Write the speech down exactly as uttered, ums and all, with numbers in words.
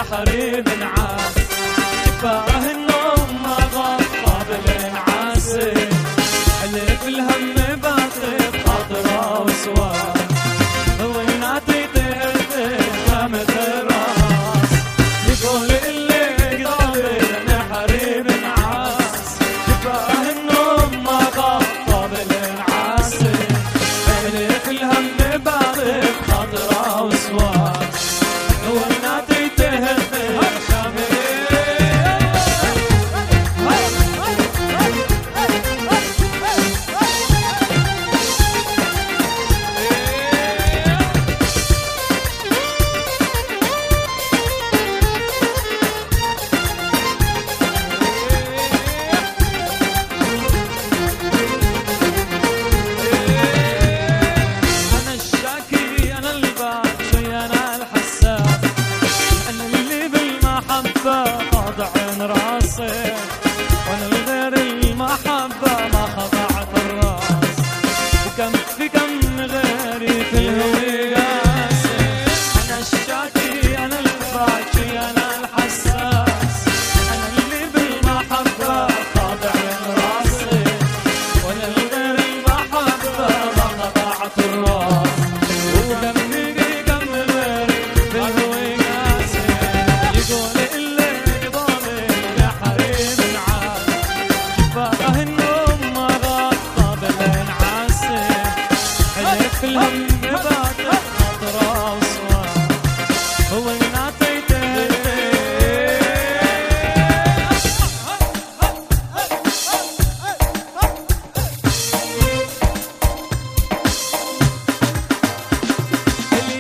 نحري من عاس شفاه النوم ما غطى بالانعاس حلف الهم باطل خاطره وسواه وينادي تهتم مثل راس يقول اللي قدر نحري من عاس شفاه النوم ما غطى بالانعاس حلف الهم باطل خاطره وسواه وينادي تهتم خاضع راسي